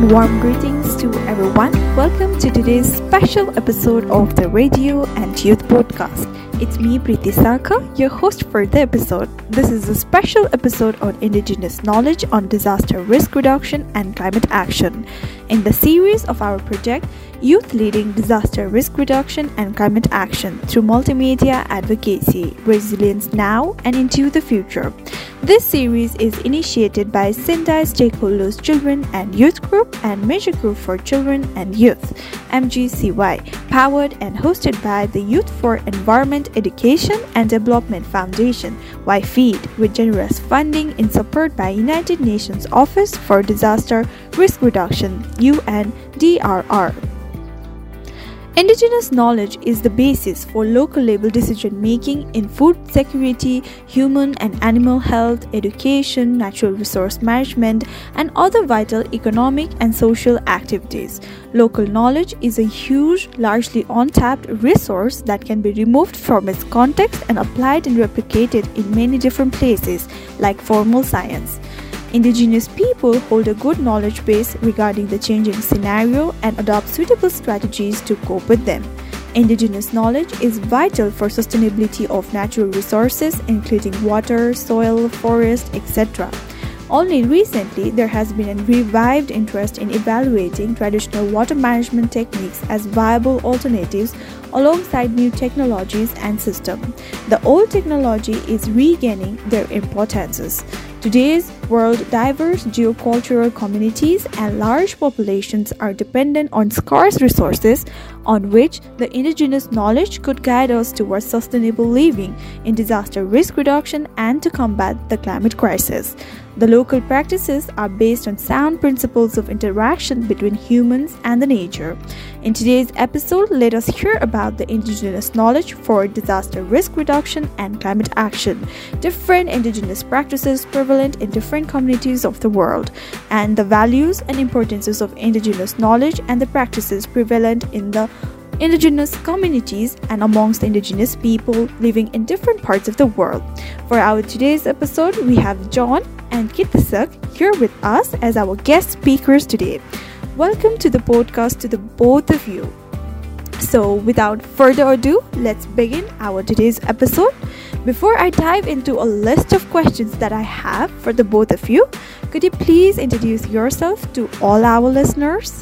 Warm greetings to everyone. Welcome to today's special episode of the Radio and Youth Podcast. It's me, Preeti Sarkar, your host for the episode. This is a special episode on Indigenous knowledge on disaster risk reduction and climate action. In the series of our project, Youth Leading Disaster Risk Reduction and Climate Action through Multimedia Advocacy, Resilience Now and Into the Future. This series is initiated by Sindai Stakeholders Children and Youth Group and Major Group for Children and Youth, MGCY, powered and hosted by the Youth for Environment Education and Development Foundation, YFEED, with generous funding in support by United Nations Office for Disaster Risk Reduction, UNDRR. Indigenous knowledge is the basis for local level decision making in food security, human and animal health, education, natural resource management, and other vital economic and social activities. Local knowledge is a huge, largely untapped resource that can be removed from its context and applied and replicated in many different places, like formal science. Indigenous people hold a good knowledge base regarding the changing scenario and adopt suitable strategies to cope with them. Indigenous knowledge is vital for sustainability of natural resources, including water, soil, forest, etc. Only recently, there has been a revived interest in evaluating traditional water management techniques as viable alternatives alongside new technologies and systems. The old technology is regaining their importances. Today's world, diverse geocultural communities and large populations are dependent on scarce resources on which the indigenous knowledge could guide us towards sustainable living in disaster risk reduction and to combat the climate crisis. The local practices are based on sound principles of interaction between humans and the nature. In today's episode, let us hear about the indigenous knowledge for disaster risk reduction and climate action, different indigenous practices prevalent in different communities of the world, and the values and importances of indigenous knowledge and the practices prevalent in the indigenous communities and amongst indigenous people living in different parts of the world. For our today's episode, we have John and Kitisak here with us as our guest speakers today. Welcome to the podcast to the both of you. So without further ado, let's begin our today's episode. Before I dive into a list of questions that I have for the both of you, could you please introduce yourself to all our listeners?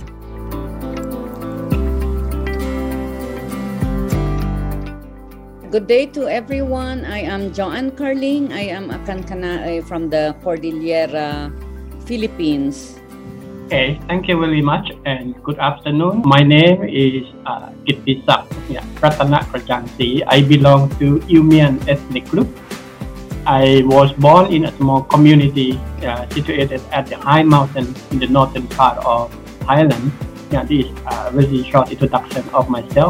Good day to everyone. I am Joanne Carling. I am a Kankanaey from the Cordillera, Philippines. Okay, thank you very much and good afternoon. My name is Kitisak Ratana Krajansi. I belong to Yumian ethnic group. I was born in a small community situated at the high mountain in the northern part of Thailand. This is a very short introduction of myself.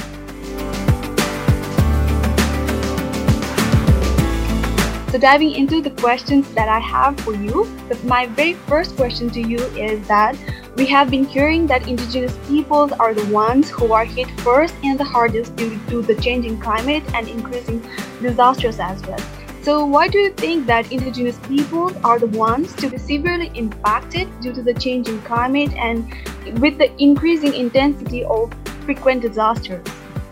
So diving into the questions that I have for you, my very first question to you is that we have been hearing that indigenous peoples are the ones who are hit first and the hardest due to the changing climate and increasing disasters as well. So why do you think that indigenous peoples are the ones to be severely impacted due to the changing climate and with the increasing intensity of frequent disasters?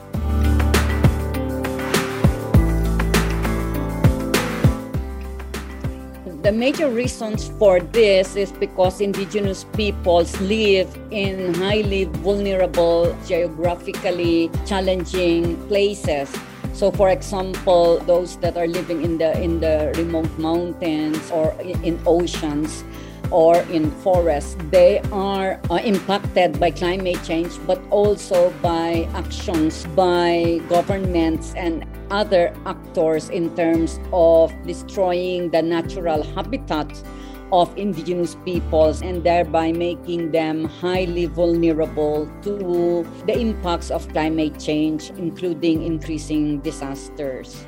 The major reasons for this is because indigenous peoples live in highly vulnerable, geographically challenging places. So, for example, those that are living in the remote mountains or in oceans or in forests, they are impacted by climate change, but also by actions by governments and other actors in terms of destroying the natural habitat of indigenous peoples and thereby making them highly vulnerable to the impacts of climate change, including increasing disasters.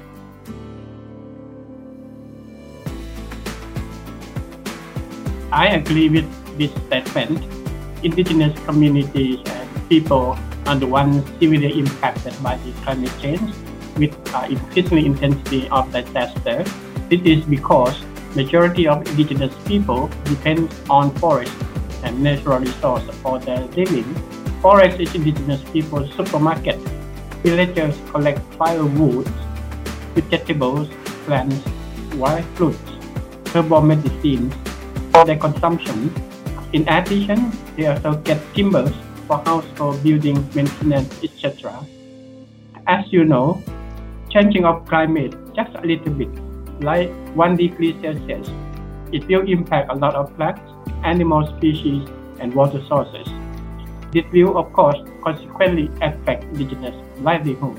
I agree with this statement. Indigenous communities and people are the ones severely impacted by the climate change with increasing intensity of disaster. This is because majority of indigenous people depend on forests and natural resource for their living. Forest is indigenous people's supermarket. Villagers collect firewood, vegetables, plants, wild fruits, herbal medicines for their consumption. In addition, they also get timbers for household building maintenance, etc. As you know, changing of climate just a little bit, like 1 degree Celsius, it will impact a lot of plants, animal species, and water sources. This will, of course, consequently affect indigenous livelihoods.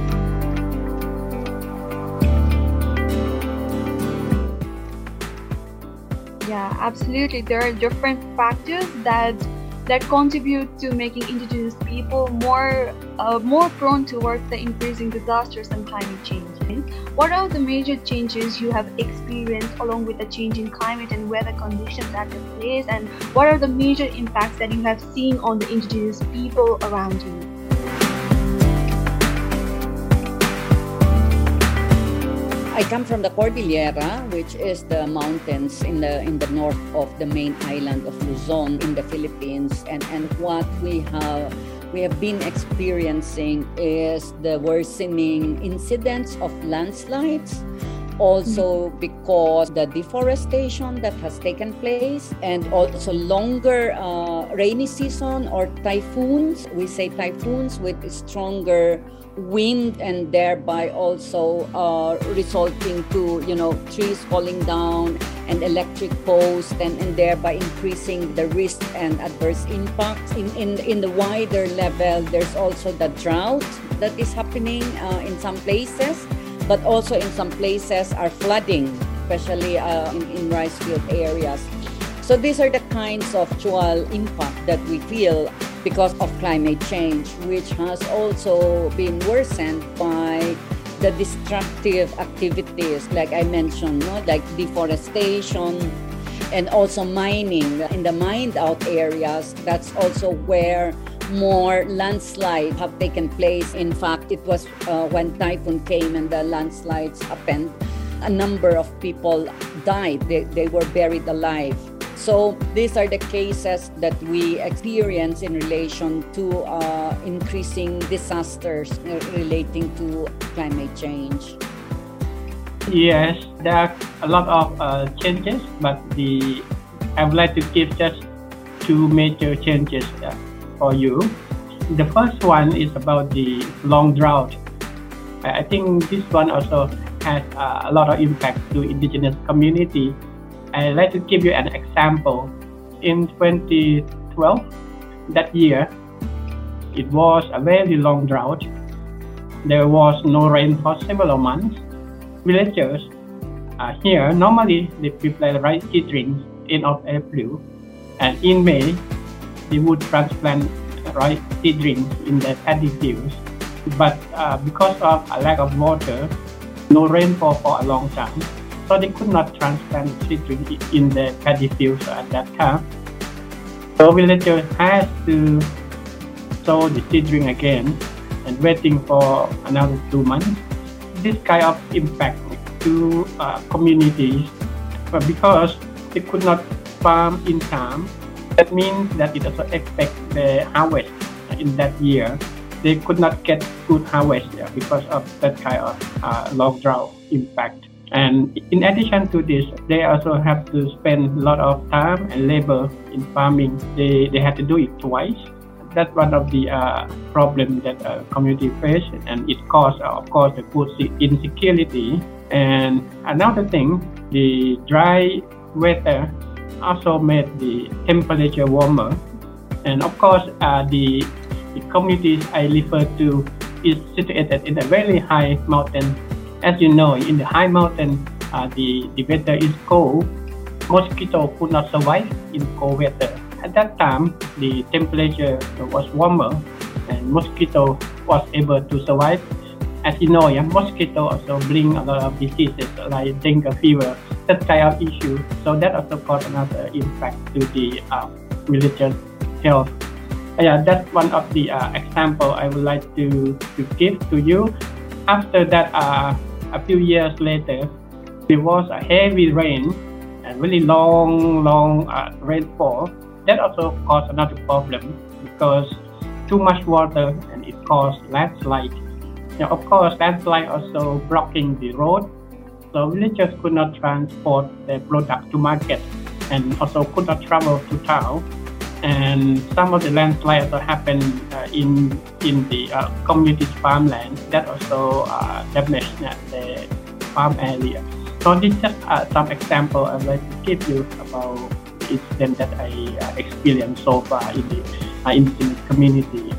Yeah, absolutely. There are different factors that contribute to making indigenous people more prone towards the increasing disasters and climate change. What are the major changes you have experienced along with the changing climate and weather conditions that take place, and what are the major impacts that you have seen on the indigenous people around you? I come from the Cordillera, which is the mountains in the north of the main island of Luzon in the Philippines, and what we have been experiencing is the worsening incidents of landslides, also because the deforestation that has taken place, and also longer rainy season or typhoons. We say typhoons with stronger wind, and thereby also resulting to trees falling down and electric posts, and thereby increasing the risk and adverse impacts. In the wider level, there's also the drought that is happening in some places, but also in some places are flooding, especially in rice field areas. So these are the kinds of actual impact that we feel because of climate change, which has also been worsened by the destructive activities, like I mentioned, like deforestation and also mining. In the mined out areas, that's also where more landslides have taken place. In fact, it was when typhoon came and the landslides happened, a number of people died. They were buried alive. So these are the cases that we experience in relation to increasing disasters relating to climate change. Yes, there are a lot of changes, but I would like to give just two major changes for you. The first one is about the long drought. I think this one also has a lot of impact to indigenous community. I'd like to give you an example. In 2012, that year, it was a very long drought. There was no rain for several months. Villagers here, normally they prepare rice seedlings end of April, and in May, they would transplant rice seedlings in the paddy fields. But because of a lack of water, no rainfall for a long time, so they could not transplant seedlings in the paddy fields at that time. So villagers had to sow the seedling again and waiting for another 2 months. This kind of impact to communities, but because they could not farm in time, that means that it also affects the harvest in that year. They could not get good harvest because of that kind of long drought impact. And in addition to this, they also have to spend a lot of time and labor in farming. They have to do it twice. That's one of the problems that community face, and it causes, of course, the food insecurity. And another thing, the dry weather also made the temperature warmer. And of course, the communities I refer to is situated in a very high mountain. As you know, in the high mountain, the weather is cold. Mosquito could not survive in cold weather. At that time, the temperature was warmer, and mosquito was able to survive. As you know, mosquito also bring a lot of diseases like dengue fever, that kind of issue. So that also caused another impact to the villagers' health. That's one of the example I would like to give to you. After that, a few years later, there was a heavy rain and really long rainfall. that also causes another problem because too much water and it causes landslide. Of course, landslide also blocking the road, so villagers could not transport their product to market and also could not travel to town. And some of the landslides also happened in the community farmland that also damaged the farm area. So this is just some example I'd like to give you about the incident that I experienced so far in the indigenous community.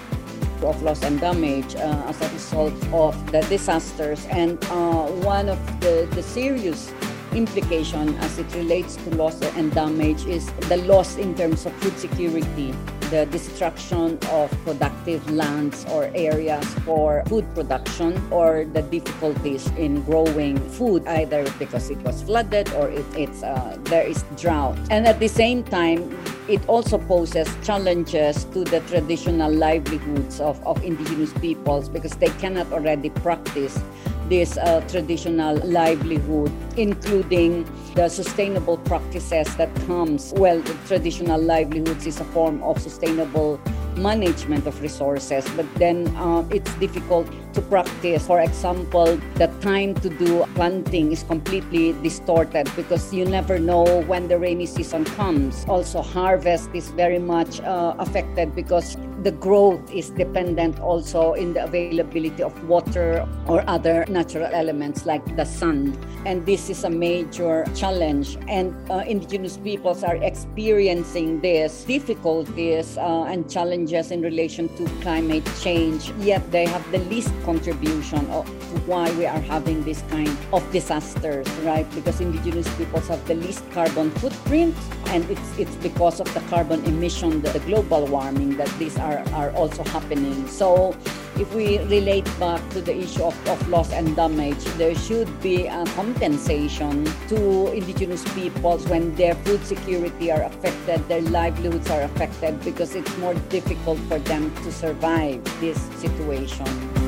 Of loss and damage as a result of the disasters, and one of the serious implication as it relates to loss and damage is the loss in terms of food security, the destruction of productive lands or areas for food production, or the difficulties in growing food either because it was flooded or there is drought. And at the same time, it also poses challenges to the traditional livelihoods of indigenous peoples because they cannot already practice this traditional livelihood, including the sustainable practices that comes. Well, the traditional livelihoods is a form of sustainable management of resources, but then it's difficult to practice. For example, the time to do planting is completely distorted because you never know when the rainy season comes. Also, harvest is very much affected because the growth is dependent also in the availability of water or other natural elements like the sun. And this is a major challenge. And indigenous peoples are experiencing these difficulties and challenges in relation to climate change, yet they have the least contribution to why we are having this kind of disasters, right? Because indigenous peoples have the least carbon footprint, and it's because of the carbon emission, the global warming, that these are also happening. So if we relate back to the issue of loss and damage, there should be a compensation to indigenous peoples when their food security are affected, their livelihoods are affected, because it's more difficult for them to survive this situation.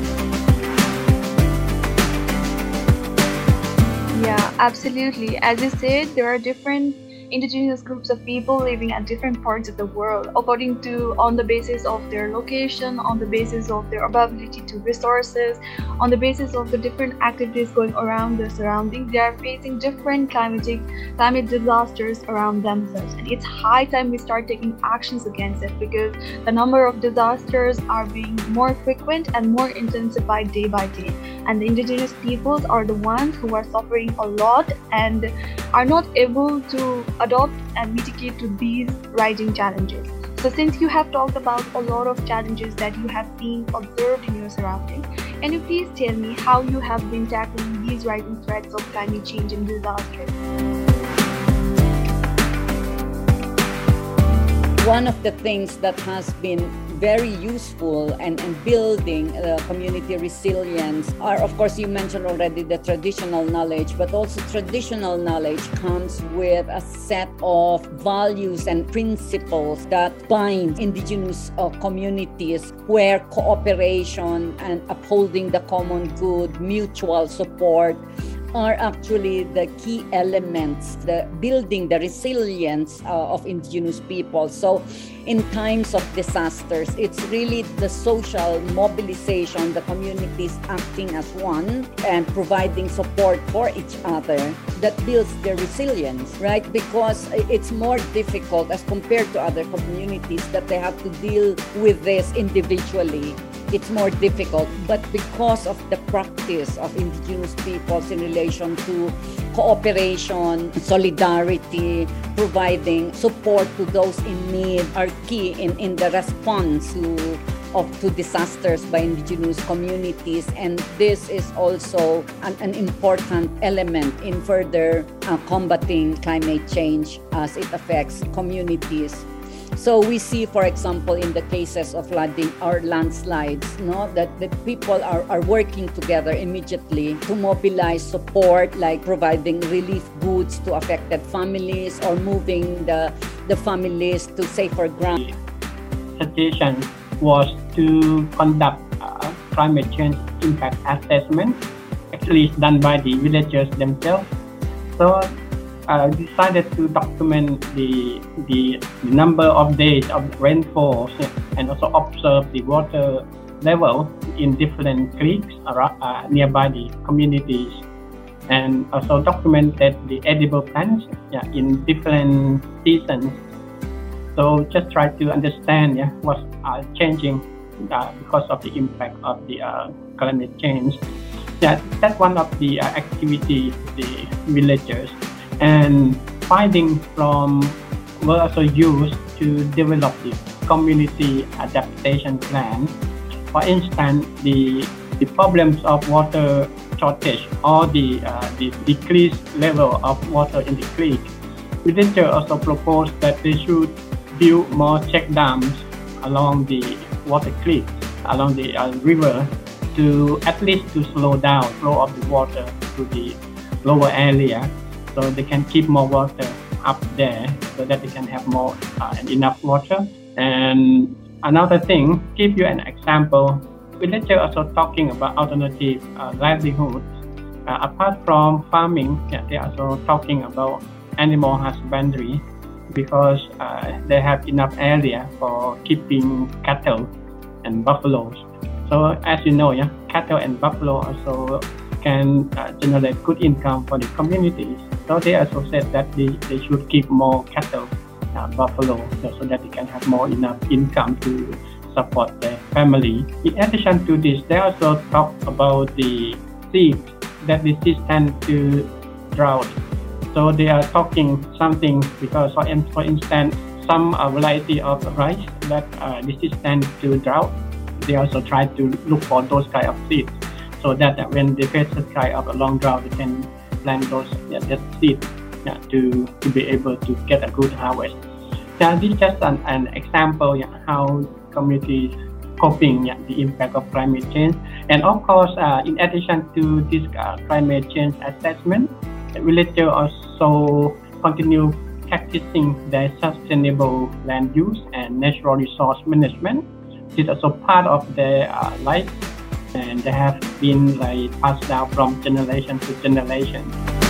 Yeah, absolutely. As you said, there are different indigenous groups of people living at different parts of the world on the basis of their location, on the basis of their availability to resources, on the basis of the different activities going around their surroundings. They are facing different climate disasters around themselves, and it's high time we start taking actions against it because the number of disasters are being more frequent and more intensified day by day, and the indigenous peoples are the ones who are suffering a lot and are not able to adopt and mitigate to these rising challenges. So since you have talked about a lot of challenges that you have been observed in your surroundings, can you please tell me how you have been tackling these rising threats of climate change and disasters? One of the things that has been very useful and building community resilience are, of course, you mentioned already the traditional knowledge, but also traditional knowledge comes with a set of values and principles that bind indigenous communities, where cooperation and upholding the common good, mutual support are actually the key elements, the building the resilience of indigenous people. So in times of disasters, it's really the social mobilization, the communities acting as one and providing support for each other that builds their resilience, right? Because it's more difficult as compared to other communities that they have to deal with this individually. It's more difficult, but because of the practice of indigenous peoples in relation to cooperation, solidarity, providing support to those in need are key in the response to disasters by indigenous communities. And this is also an important element in further combating climate change as it affects communities. So we see, for example, in the cases of flooding or landslides, that the people are working together immediately to mobilize support, like providing relief goods to affected families or moving the families to safer ground. The suggestion was to conduct climate change impact assessment. Actually, it's done by the villagers themselves. So decided to document the number of days of rainfall and also observe the water level in different creeks nearby the communities, and also documented the edible plants in different seasons. So just try to understand what's changing because of the impact of the climate change. That's one of the activities the villagers, and findings from were also used to develop the community adaptation plan. For instance, the problems of water shortage or the decreased level of water in the creek. Villagers also proposed that they should build more check dams along the water creek, along the river, to at least to slow down flow of the water to the lower area, so they can keep more water up there, so that they can have more and enough water. And another thing, give you an example, villagers also talking about alternative livelihoods. Apart from farming, they are also talking about animal husbandry, because they have enough area for keeping cattle and buffaloes. So as you know, cattle and buffalo also can generate good income for the communities. So they also said that they should keep more cattle, buffalo, so that they can have more enough income to support their family. In addition to this, they also talk about the seeds that resistant to drought. So they are talking something because, for instance, some variety of rice that are resistant to drought, they also try to look for those kind of seeds, so that when they face a kind of a long drought, they can plant those that seeds to be able to get a good harvest. This is just an example how communities coping the impact of climate change. And of course, in addition to this climate change assessment, villagers also continue practicing their sustainable land use and natural resource management. This is also part of their life, and they have been passed down from generation to generation.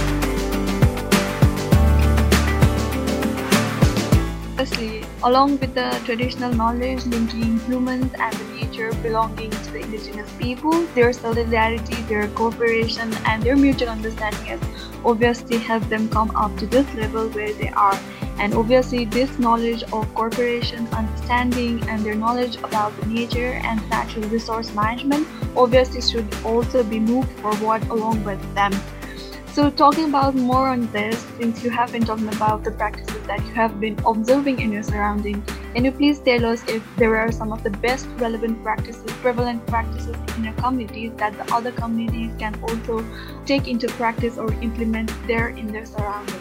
Firstly, along with the traditional knowledge linking humans and the nature belonging to the indigenous people, their solidarity, their cooperation, and their mutual understanding has obviously helped them come up to this level where they are. And obviously, this knowledge of cooperation, understanding, and their knowledge about the nature and natural resource management obviously should also be moved forward along with them. So talking about more on this, since you have been talking about the practices that you have been observing in your surroundings, can you please tell us if there are some of the best relevant practices, prevalent practices in your communities that the other communities can also take into practice or implement there in their surroundings?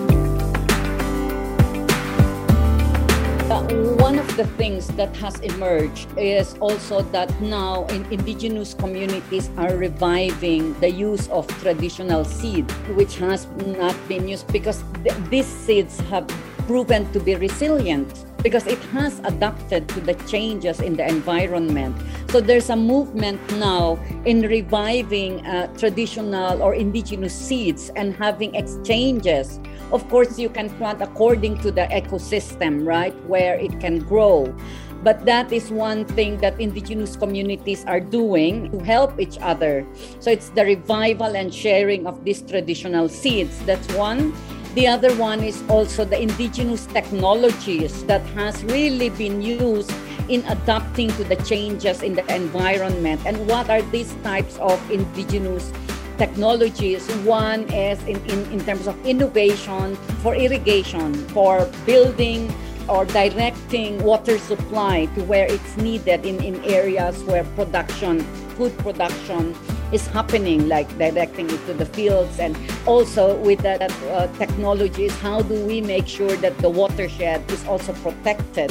One of the things that has emerged is also that now indigenous communities are reviving the use of traditional seed, which has not been used, because these seeds have proven to be resilient because it has adapted to the changes in the environment. So there's a movement now in reviving traditional or indigenous seeds and having exchanges. Of course, you can plant according to the ecosystem, right, where it can grow. But that is one thing that indigenous communities are doing to help each other. So it's the revival and sharing of these traditional seeds. That's one. The other one is also the indigenous technologies that has really been used in adapting to the changes in the environment. And what are these types of indigenous technologies? One is in terms of innovation for irrigation, for building or directing water supply to where it's needed in areas where food production is happening, like directing it to the fields. And also with that technologies, how do we make sure that the watershed is also protected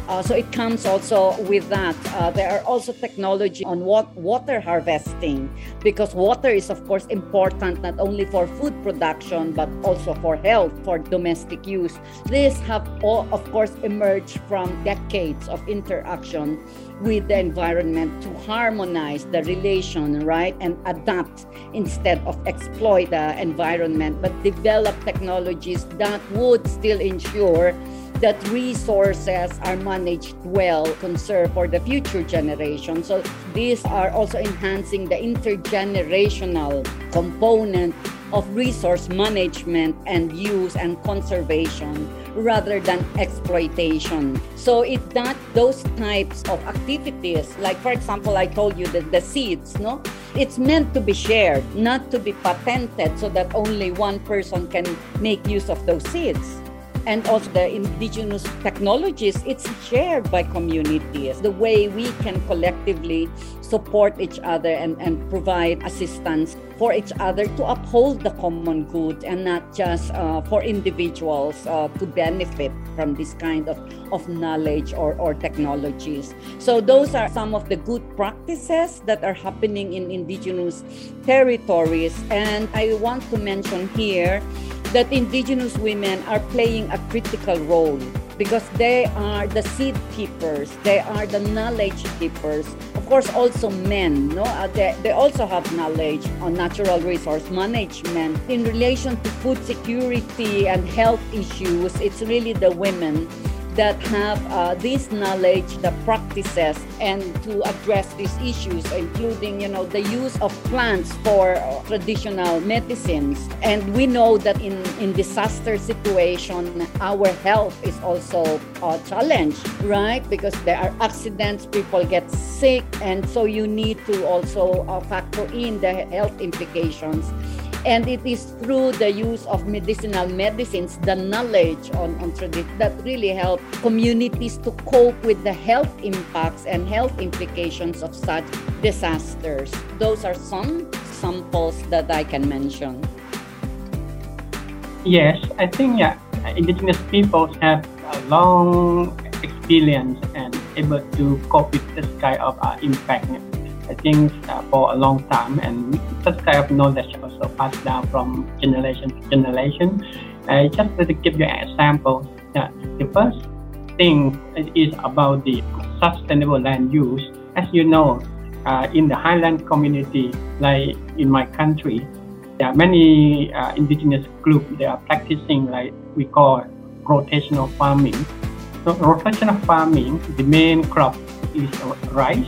So it comes also with that. There are also technology on water harvesting, because water is of course important not only for food production but also for health, for domestic use. These have all of course emerged from decades of interaction with the environment to harmonize the relation, right, and adapt instead of exploit the environment, but develop technologies that would still ensure that resources are managed well, conserved for the future generation. So these are also enhancing the intergenerational component of resource management and use and conservation rather than exploitation. So those types of activities, like for example, I told you that the seeds, no? It's meant to be shared, not to be patented so that only one person can make use of those seeds. And also the indigenous technologies, it's shared by communities. The way we can collectively support each other and provide assistance for each other to uphold the common good and not just for individuals to benefit from this kind of knowledge or technologies. So those are some of the good practices that are happening in indigenous territories. And I want to mention here that indigenous women are playing a critical role because they are the seed keepers, they are the knowledge keepers. Of course, also men, no? They also have knowledge on natural resource management. In relation to food security and health issues, it's really the women that have this knowledge, the practices, and to address these issues, including, the use of plants for traditional medicines. And we know that in disaster situation, our health is also challenged, right? Because there are accidents, people get sick, and so you need to also factor in the health implications. And it is through the use of medicinal medicines, the knowledge on that really help communities to cope with the health impacts and health implications of such disasters. Those are some samples that I can mention. Yes, I think indigenous peoples have a long experience and able to cope with this kind of impact. I think for a long time, and such kind of knowledge also passed down from generation to generation. Just to give you an example, the first thing is about the sustainable land use. As you know, in the highland community, like in my country, there are many indigenous groups. They are practicing like we call rotational farming. So rotational farming, the main crop is rice.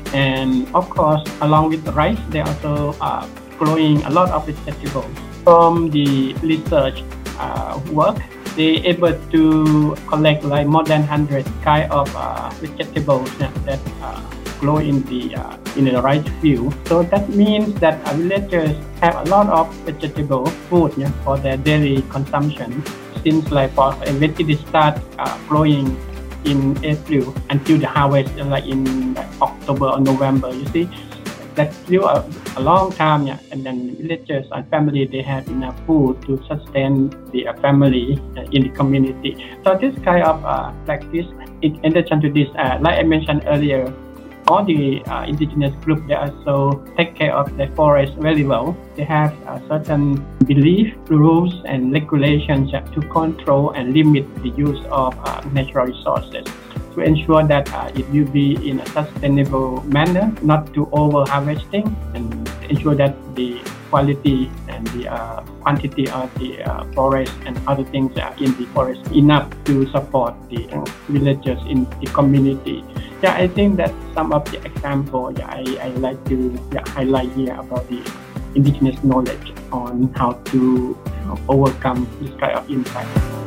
And of course, along with the rice, they also are growing a lot of vegetables. From the research work, they able to collect like more than 100 kind of vegetables that grow in the rice field. So that means that villagers have a lot of vegetable food for their daily consumption. Since when it start growing in April until the harvest, like in October or November, you see, that's still a long time, and then villagers and family, they have enough food to sustain the family in the community. So this kind of practice, in addition to this, like I mentioned earlier, all the indigenous groups, they also take care of the forest very well. They have certain belief, rules, and regulations to control and limit the use of natural resources to ensure that it will be in a sustainable manner, not to over-harvesting, and ensure that the quality and the quantity of the forest and other things in the forest enough to support the villagers in the community. I think that's some of the examples I like to highlight here about the indigenous knowledge on how to overcome this kind of impact.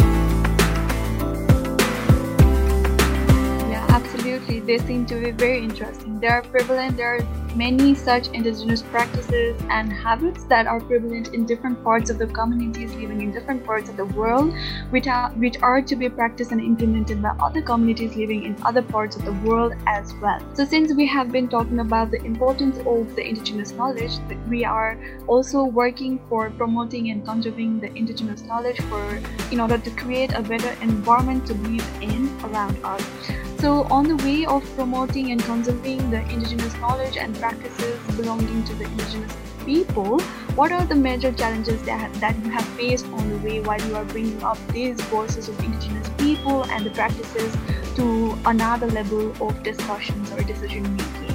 Yeah, absolutely. They seem to be very interesting. They are prevalent. There are many such indigenous practices and habits that are prevalent in different parts of the communities living in different parts of the world, which are to be practiced and implemented by other communities living in other parts of the world as well. So since we have been talking about the importance of the indigenous knowledge, we are also working for promoting and conserving the indigenous knowledge in order to create a better environment to live in around us. So, on the way of promoting and conserving the indigenous knowledge and practices belonging to the indigenous people, what are the major challenges that you have faced on the way while you are bringing up these voices of indigenous people and the practices to another level of discussions or decision making?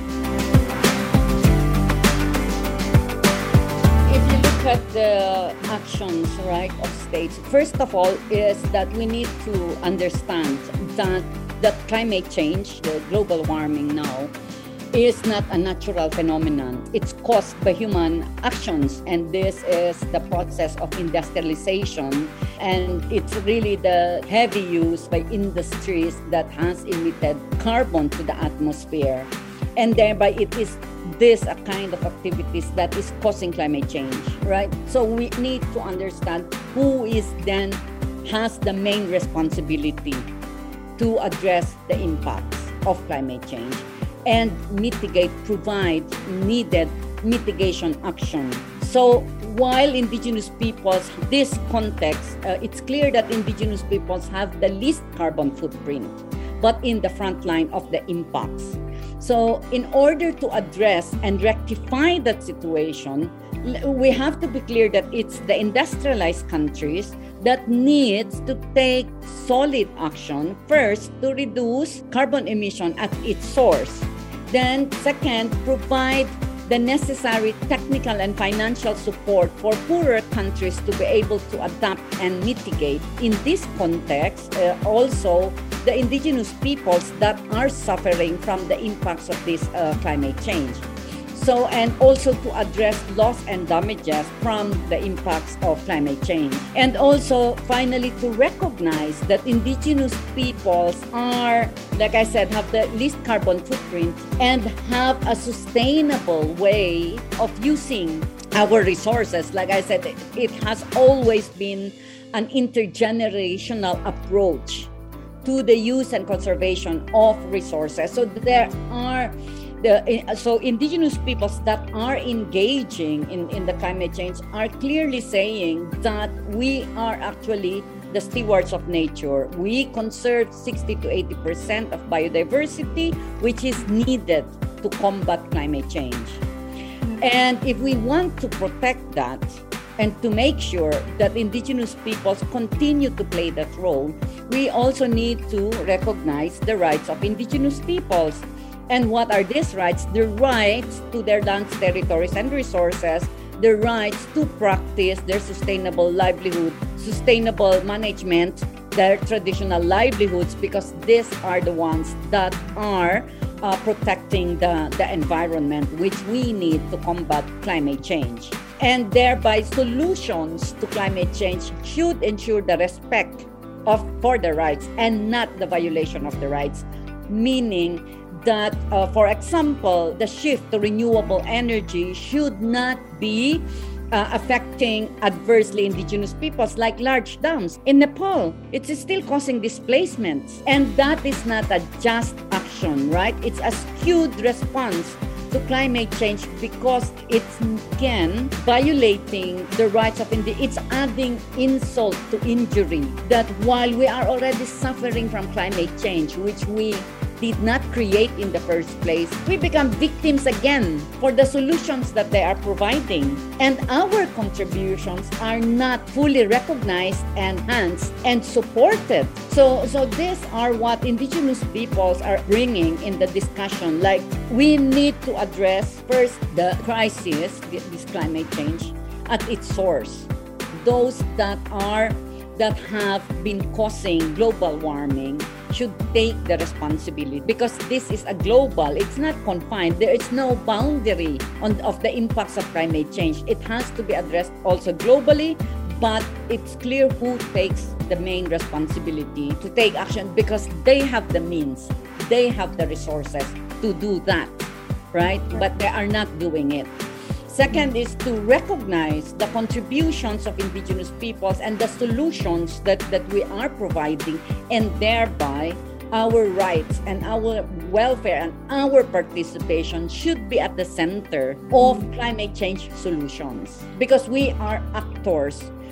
If you look at the actions, right, of states, first of all is that we need to understand that climate change, the global warming now, is not a natural phenomenon. It's caused by human actions, and this is the process of industrialization, and it's really the heavy use by industries that has emitted carbon to the atmosphere, and thereby it is this a kind of activities that is causing climate change, right? So we need to understand who is then has the main responsibility to address the impacts of climate change and provide needed mitigation action. So while indigenous peoples, this context, it's clear that indigenous peoples have the least carbon footprint, but in the front line of the impacts. So in order to address and rectify that situation, we have to be clear that it's the industrialized countries that needs to take solid action, first to reduce carbon emission at its source. Then second, provide the necessary technical and financial support for poorer countries to be able to adapt and mitigate. In this context, also the indigenous peoples that are suffering from the impacts of this climate change. So, and also to address loss and damages from the impacts of climate change. And also, finally, to recognize that indigenous peoples are, like I said, have the least carbon footprint and have a sustainable way of using our resources. Like I said, it has always been an intergenerational approach to the use and conservation of resources. So there are indigenous peoples that are engaging in the climate change are clearly saying that we are actually the stewards of nature. We conserve 60 to 80% of biodiversity, which is needed to combat climate change. And if we want to protect that and to make sure that indigenous peoples continue to play that role, we also need to recognize the rights of indigenous peoples. And what are these rights? The rights to their lands, territories, and resources, the rights to practice their sustainable livelihood, sustainable management, their traditional livelihoods, because these are the ones that are protecting the environment, which we need to combat climate change. And thereby, solutions to climate change should ensure the respect for the rights and not the violation of the rights, meaning that, for example, the shift to renewable energy should not be affecting adversely indigenous peoples, like large dams. In Nepal, it's still causing displacements. And that is not a just action, right? It's a skewed response to climate change because it's, again, violating the rights of it's adding insult to injury. That while we are already suffering from climate change, which we did not create in the first place, we become victims again for the solutions that they are providing. And our contributions are not fully recognized, enhanced, and supported. So these are what indigenous peoples are bringing in the discussion. Like, we need to address first the crisis, this climate change, at its source. Those that have been causing global warming should take the responsibility, because this is a global, it's not confined. There is no boundary of the impacts of climate change. It has to be addressed also globally, but it's clear who takes the main responsibility to take action, because they have the means, they have the resources to do that, right? But they are not doing it. Second is to recognize the contributions of indigenous peoples and the solutions that we are providing, and thereby our rights and our welfare and our participation should be at the center of climate change solutions, because we are actors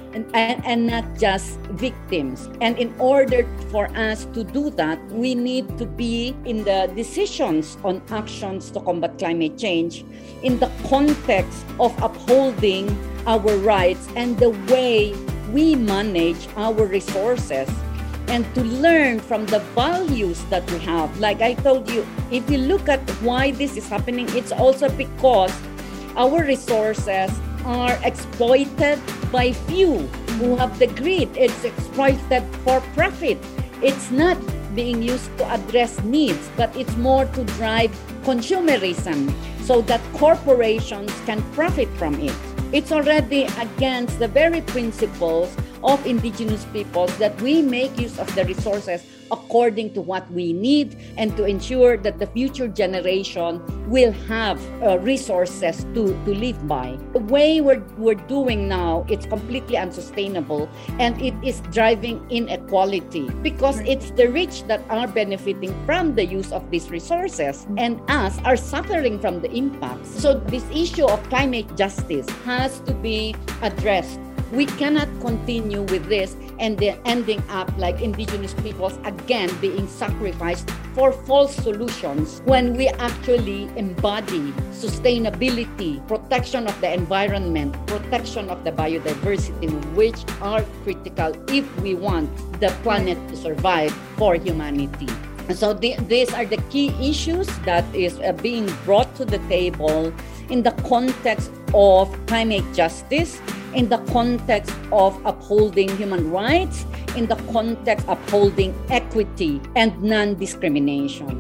and not just victims. And in order for us to do that, we need to be in the decisions on actions to combat climate change in the context of upholding our rights and the way we manage our resources, and to learn from the values that we have. Like I told you, if you look at why this is happening, it's also because our resources are exploited by few who have the greed. It's exploited for profit. It's not being used to address needs, but it's more to drive consumerism so that corporations can profit from it. It's already against the very principles of indigenous peoples that we make use of the resources according to what we need and to ensure that the future generation will have resources to live by. The way we're doing now, it's completely unsustainable, and it is driving inequality because it's the rich that are benefiting from the use of these resources and us are suffering from the impacts. So this issue of climate justice has to be addressed. We cannot continue with this and then ending up like indigenous peoples again being sacrificed for false solutions when we actually embody sustainability, protection of the environment, protection of the biodiversity, which are critical if we want the planet to survive for humanity. So these are the key issues that is being brought to the table in the context of climate justice, in the context of upholding human rights, in the context of upholding equity and non-discrimination.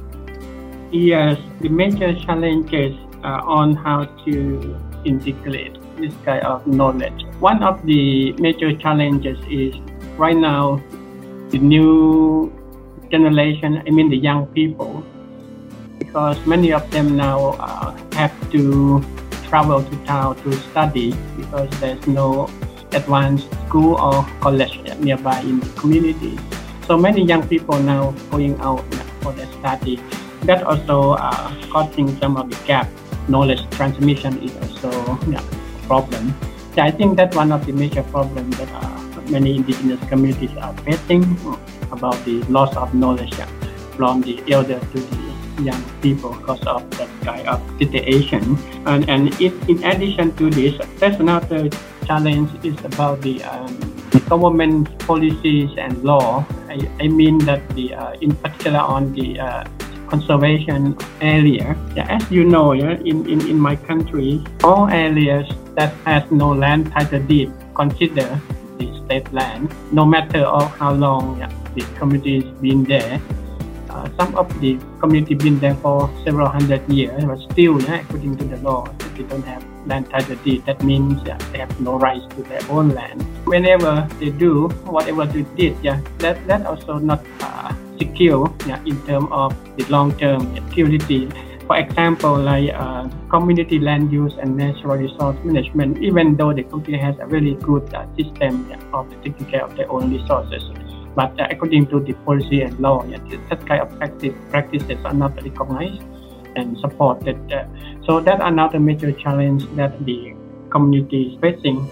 Yes, the major challenges on how to integrate this kind of knowledge. One of the major challenges is right now the new generation, the young people, because many of them now have to travel to town to study because there's no advanced school or college nearby in the community. So many young people now going out for their study. That also causing some of the gap. Knowledge transmission is also a problem. So I think that's one of the major problems that many indigenous communities are facing about the loss of knowledge from the elder to the young people because of that kind of situation. And in addition to this, there's another challenge is about the government policies and law. I mean that in particular on the conservation area. As you know, in my country, all areas that has no land title deed consider the state land, no matter of how long the community has been there. Some of the community been there for several hundred years, but still, according to the law, if they don't have land title deed, that means they have no rights to their own land. Whenever they do whatever they did, that also not secure in terms of the long-term security. For example, like community land use and natural resource management, even though the community has a really good system of taking care of their own resources. But according to the policy and law, that kind of practices are not recognized and supported. So that's another major challenge that the community is facing.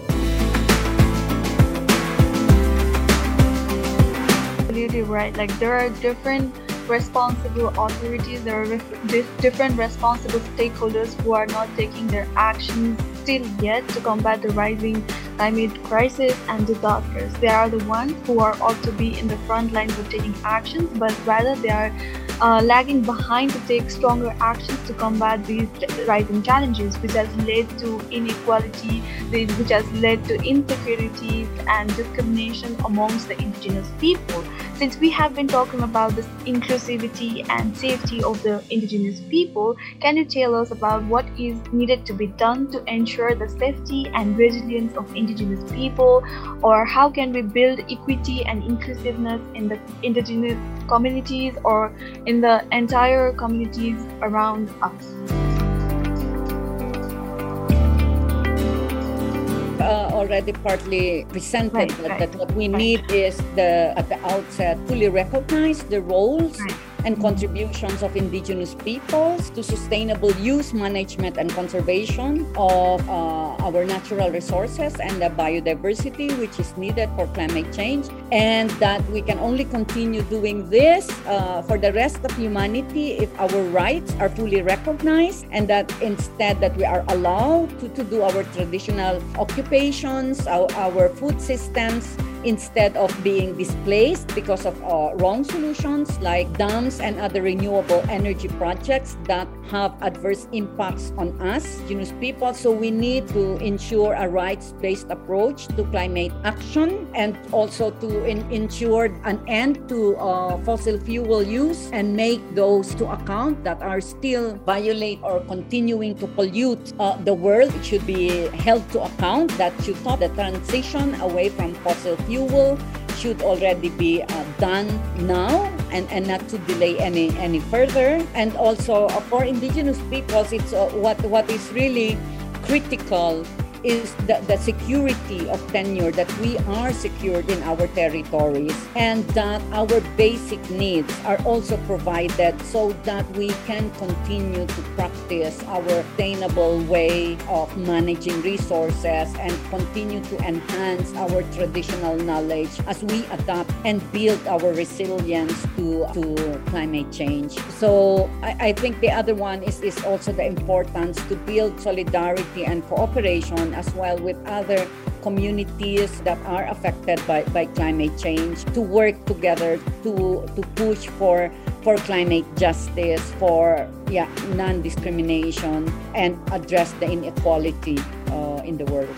Absolutely right. Like there are different responsible authorities, there are different responsible stakeholders who are not taking their actions still yet to combat the rising climate crisis and disasters. They are the ones who are ought to be in the front lines of taking actions, but rather they are lagging behind to take stronger actions to combat these rising challenges, which has led to inequality, which has led to insecurities and discrimination amongst the indigenous people. Since we have been talking about this inclusivity and safety of the indigenous people, can you tell us about what is needed to be done to ensure the safety and resilience of indigenous people, or how can we build equity and inclusiveness in the indigenous communities or in the entire communities around us? Already partly presented that what we need is at the outset fully recognize the roles and contributions of indigenous peoples to sustainable use, management, and conservation of our natural resources and the biodiversity which is needed for climate change, and that we can only continue doing this for the rest of humanity if our rights are fully recognized, and that instead that we are allowed to do our traditional occupations, our food systems, instead of being displaced because of wrong solutions like dams and other renewable energy projects that have adverse impacts on us, indigenous people. So we need to ensure a rights-based approach to climate action, and also to ensure an end to fossil fuel use and make those to account that are still violate or continuing to pollute the world. It should be held to account. That should stop. The transition away from fossil fuel should already be done now, and not to delay any further. And also for indigenous peoples, it's what is really critical is the security of tenure, that we are secured in our territories, and that our basic needs are also provided so that we can continue to practice our sustainable way of managing resources and continue to enhance our traditional knowledge as we adapt and build our resilience to climate change. So I think the other one is also the importance to build solidarity and cooperation as well with other communities that are affected by climate change, to work together to push for climate justice, for non-discrimination, and address the inequality in the world.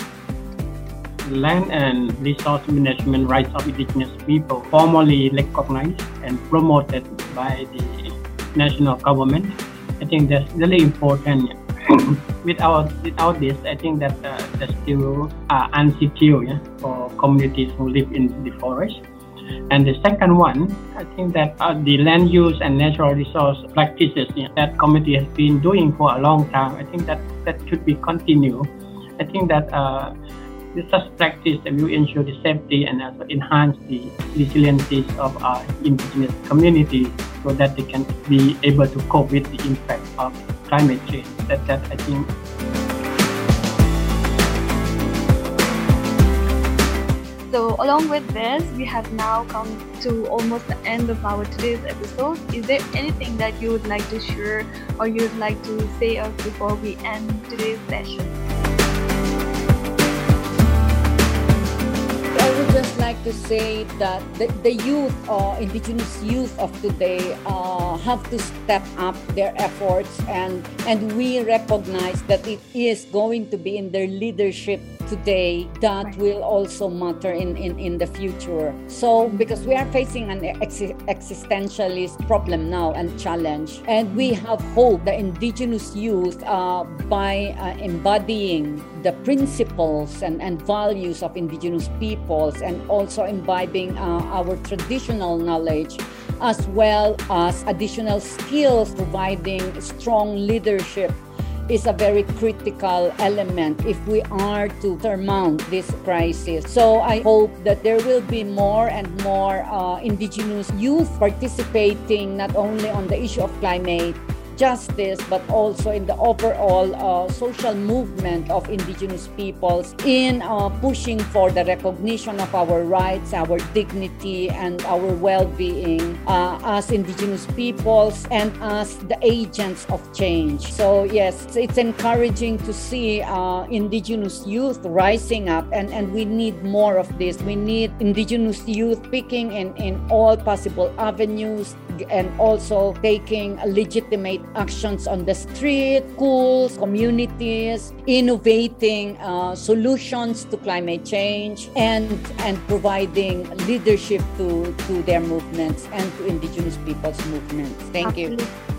Land and resource management rights of indigenous people formally recognized and promoted by the national government. I think that's really important. Without this, I think that there's still unsecure for communities who live in the forest. And the second one, I think that the land use and natural resource practices that community has been doing for a long time, I think that should be continued. I think that such practice will ensure the safety and also enhance the resiliency of our indigenous communities, so that they can be able to cope with the impact of climate change. That I think. So along with this, we have now come to almost the end of our today's episode. Is there anything that you would like to share or you would like to say us before we end today's session? I would just like to say that the youth, indigenous youth of today, have to step up their efforts, and we recognize that it is going to be in their leadership today that will also matter in the future. So because we are facing an existentialist problem now and challenge, and we have hope the indigenous youth by embodying the principles and values of indigenous peoples, and also imbibing our traditional knowledge, as well as additional skills, providing strong leadership, is a very critical element if we are to surmount this crisis. So I hope that there will be more and more indigenous youth participating not only on the issue of climate justice, but also in the overall social movement of indigenous peoples in pushing for the recognition of our rights, our dignity, and our well-being as indigenous peoples and as the agents of change. So yes, it's encouraging to see indigenous youth rising up, and we need more of this. We need indigenous youth speaking in all possible avenues, and also taking legitimate actions on the street, schools, communities, innovating solutions to climate change, and providing leadership to their movements and to indigenous people's movements. Thank you.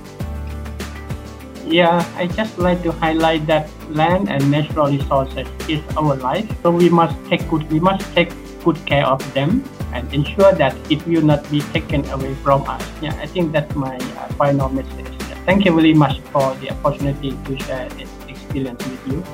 Yeah, I just like to highlight that land and natural resources is our life, so we must take good care of them and ensure that it will not be taken away from us. Yeah, I think that's my final message. Yeah. Thank you very much for the opportunity to share this experience with you.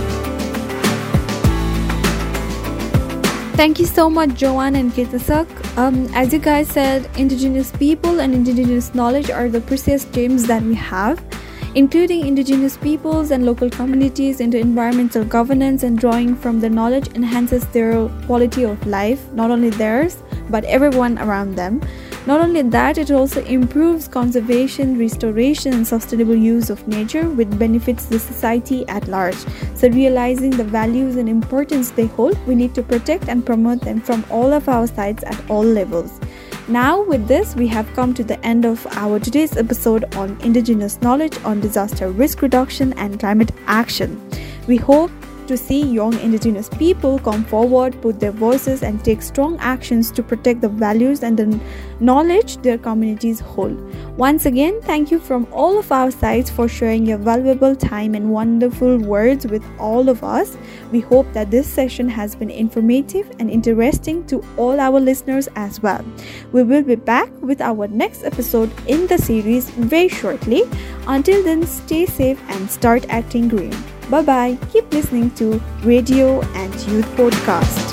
Thank you so much, Joanne and Kitasak. As you guys said, indigenous people and indigenous knowledge are the precious gems that we have. Including indigenous peoples and local communities into environmental governance and drawing from their knowledge enhances their quality of life, not only theirs, but everyone around them. Not only that, it also improves conservation, restoration, and sustainable use of nature, which benefits the society at large. So, realizing the values and importance they hold, we need to protect and promote them from all of our sides at all levels. Now, with this, we have come to the end of our today's episode on Indigenous knowledge on disaster risk reduction and climate action. We hope to see young Indigenous people come forward, put their voices, and take strong actions to protect the values and the knowledge their communities hold. Once again, thank you from all of our sides for sharing your valuable time and wonderful words with all of us. We hope that this session has been informative and interesting to all our listeners as well. We will be back with our next episode in the series very shortly. Until then, stay safe and start acting green. Bye-bye. Keep listening to Radio and Youth Podcast.